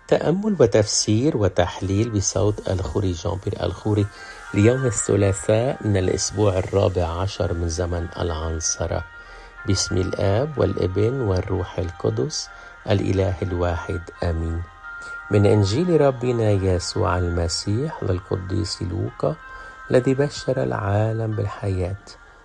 تأمل وتفسير وتحليل بصوت الخوري جان بير الخوري اليوم الثلاثاء من الأسبوع 14 من زمن العنصرة. باسم الآب والابن والروح القدس الإله الواحد آمين. من إنجيل ربنا يسوع المسيح للقديس لوقا الذي بشر العالم بالحياة،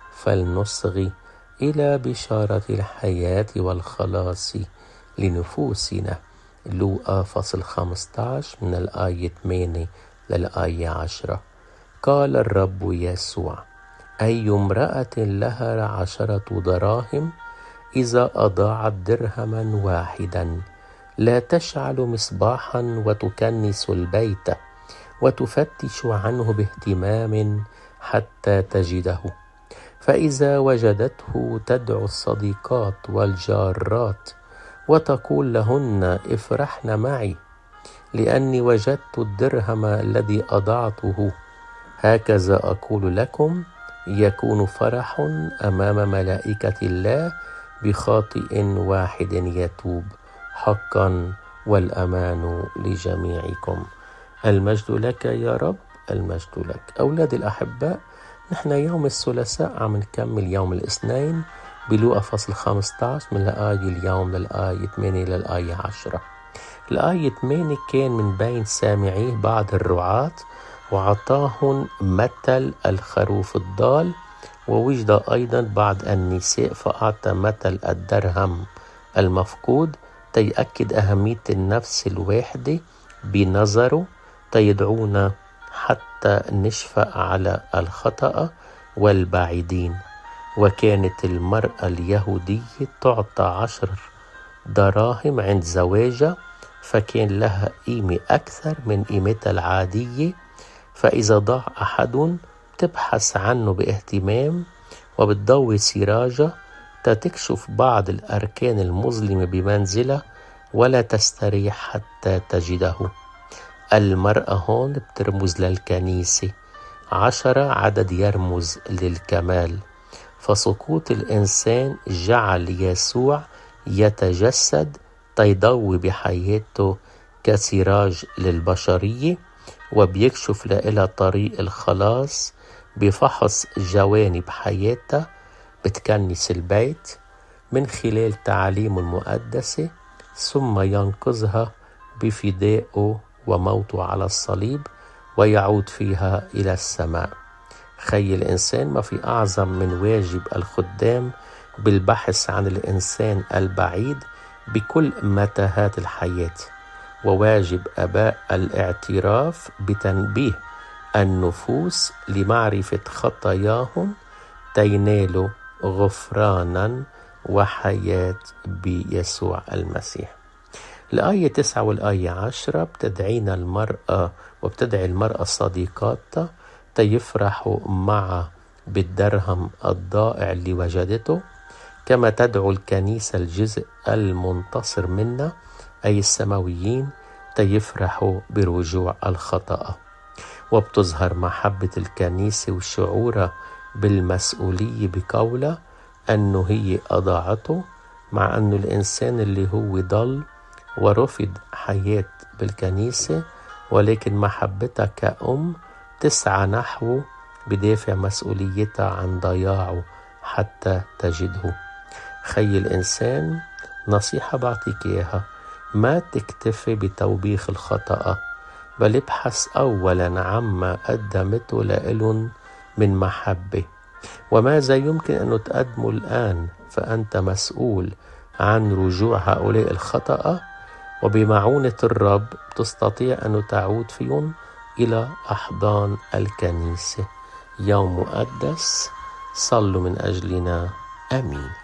فلنصغي إلى بشارة الحياة والخلاص لنفوسنا. لوقا فصل 15 من الآية 8 للآية 10. قال الرب يسوع: أي امرأة لها 10 دراهم إذا أضاعت درهما واحدا لا تشعل مصباحا وتكنس البيت وتفتش عنه باهتمام حتى تجده، فإذا وجدته تدعو الصديقات والجارات وتقول لهن: افرحن معي لأني وجدت الدرهم الذي أضعته. هكذا أقول لكم يكون فرح أمام ملائكة الله بخاطئ واحد يتوب. حقا والأمان لجميعكم. المجد لك يا رب، المجد لك. أولاد الأحباء، نحن يوم الثلاثاء عم نكمل يوم الاثنين بلوقا فصل 15 من الآية اليوم للآية 8 للآية 10. الآية 8 كان من بين سامعيه بعض الرعاة وعطاهن مثل الخروف الضال، ووجد أيضا بعض النساء فأعطى مثل الدرهم المفقود تيأكد أهمية النفس الواحدة بنظره، تيدعونا حتى نشفق على الخطأ والبعيدين. وكانت المرأة اليهودية تعطى 10 دراهم عند زواجها، فكان لها قيمة أكثر من قيمتها العادية، فإذا ضاع أحد تبحث عنه باهتمام وبتضوي سراجها تكشف بعض الأركان المظلمة بمنزلها ولا تستريح حتى تجده. المرأة هون بترمز للكنيسة، 10 عدد يرمز للكمال. فسقوط الإنسان جعل يسوع يتجسد تيضوي بحياته كسراج للبشرية، وبيكشف لها طريق الخلاص بفحص جوانب حياتها. بتكنس البيت من خلال تعاليمه المقدسة، ثم ينقذها بفدائه وموته على الصليب ويعود فيها إلى السماء. خي الإنسان، ما في أعظم من واجب الخدام بالبحث عن الإنسان البعيد بكل متاهات الحياة، وواجب أباء الاعتراف بتنبيه النفوس لمعرفة خطاياهم تينالوا غفرانا وحياة بيسوع المسيح. الآية 9 والآية 10 بتدعينا المرأة وبتدعي المرأة صديقاتها تيفرحوا معها بالدرهم الضائع اللي وجدته، كما تدعو الكنيسة الجزء المنتصر منا أي السماويين تيفرحوا برجوع الخطأ. وبتظهر محبة الكنيسة وشعورها بالمسؤولية بقولها أنه هي أضاعته، مع أنه الإنسان اللي هو ضل ورفض حياة بالكنيسة، ولكن محبتها كأم تسعى نحوه بدافع مسؤوليتها عن ضياعه حتى تجده. خي الإنسان، نصيحة بعطيك إياها: ما تكتفي بتوبيخ الخطأ، بل ابحث أولا عما قدمته لإلن من محبة، وماذا يمكن أن تقدمه الآن، فأنت مسؤول عن رجوع هؤلاء الخطأ، وبمعونة الرب تستطيع أن تعود فيهم إلى أحضان الكنيسة. يوم مقدس، صلوا من أجلنا. آمين.